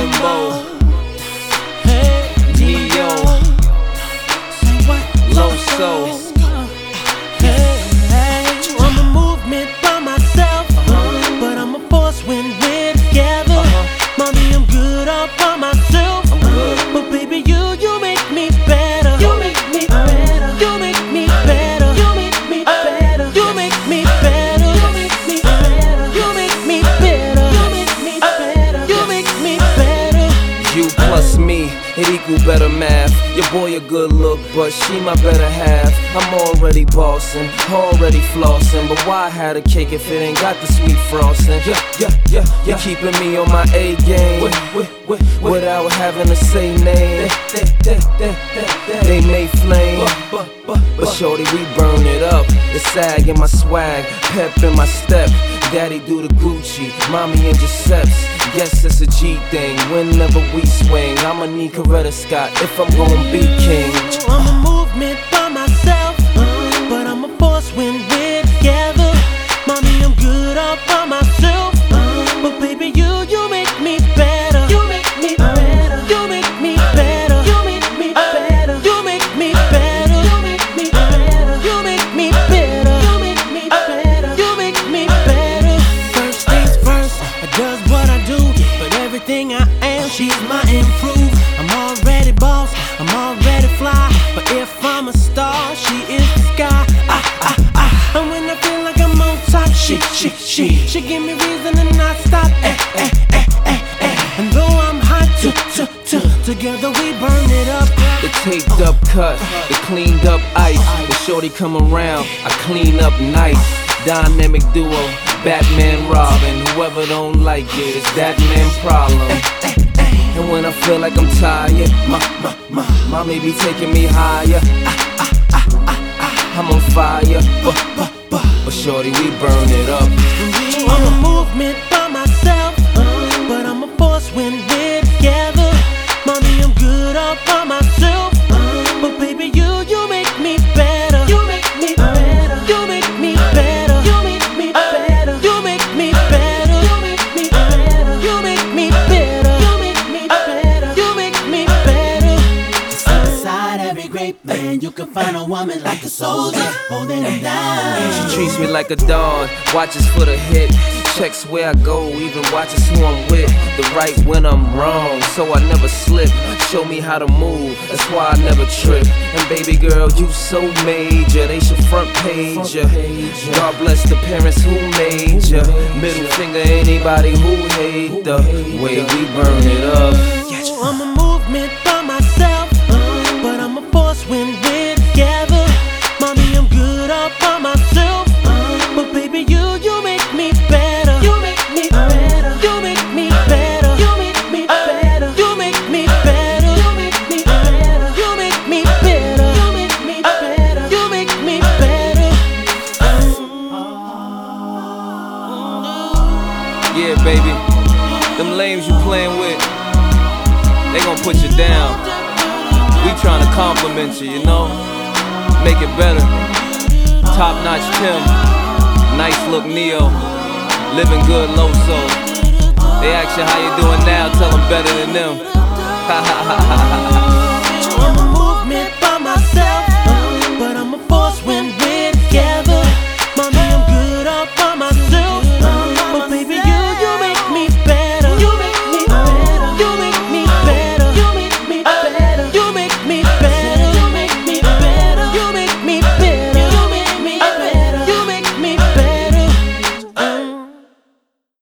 Limbo, Neo, Loso. I'm a movement by myself, but I'm a force when we're together. Mommy, I'm good all by myself, but baby, you make me better. You make me better. You make me better. You make me better. You make me better. You make me better. You make me better. You make me better. You make me better. You plus me, it equal better math. Your boy a good look, but she my better half. I'm already bossing, already flossing, but why have a cake if it ain't got the sweet frosting? You're keeping me on my A game without having to say name. They may flame, but shorty, we burn it up. The sag in my swag, pep in my step. Daddy do the Gucci, mommy in Giuseppe's. Yes, it's a G thing. Whenever we swing, I'ma need Coretta Scott if I'm gonna be king. I'm a movement by myself, but I'm a force when we're together. Mommy, I'm good all by myself, but baby, you make me better. You make me better. You make me better. You make me better. You make me better. You make me better. You make me better. You make me better. You make me better. First things first, I does what I do, but everything I am, she's my improve. I'm already boss, I'm already fly, but if I'm a star, she is the sky. And when I feel like I'm on top, she give me reason to not stop. And though I'm hot, together we burn it up. The taped up cut, the cleaned up ice. When shorty come around, I clean up nice. Dynamic duo, Batman, Robin. Whoever don't like it, it's that man problem. And when I feel like I'm tired, mommy be taking me higher. I'm on fire, but shorty, we burn it up. I'm a movement by myself, but I'm a force when we're together. Mommy, I'm good all by myself, but baby, you make me better. You make me better. You make me better. You make me better. You make me better. You make me better. You make me better. You make me better. You make me better. Inside every great man, you can find a woman like a soldier, holding him down. She treats me like a dog, watches for the hit. Checks where I go, even watches who I'm with. The right when I'm wrong, so I never slip. Show me how to move, that's why I never trip. And baby girl, you so major, they should front page ya. God bless the parents who made ya. Middle finger anybody who hate the way we burn it up. I'm a movement by myself, but I'm a force when we're together. Mommy, I'm good all by myself, but baby, you make me better. You make me better. You make me better. You make me better. You make me better. You make me better. You make me better. You make me better. You make me better. Yeah, baby, them lames you playing with, they gon' put you down. We tryna compliment you, you know? Make it better. Top notch Tim, nice look Neo, living good Loso. They ask you how you doing now, tell them better than them. I'm a movement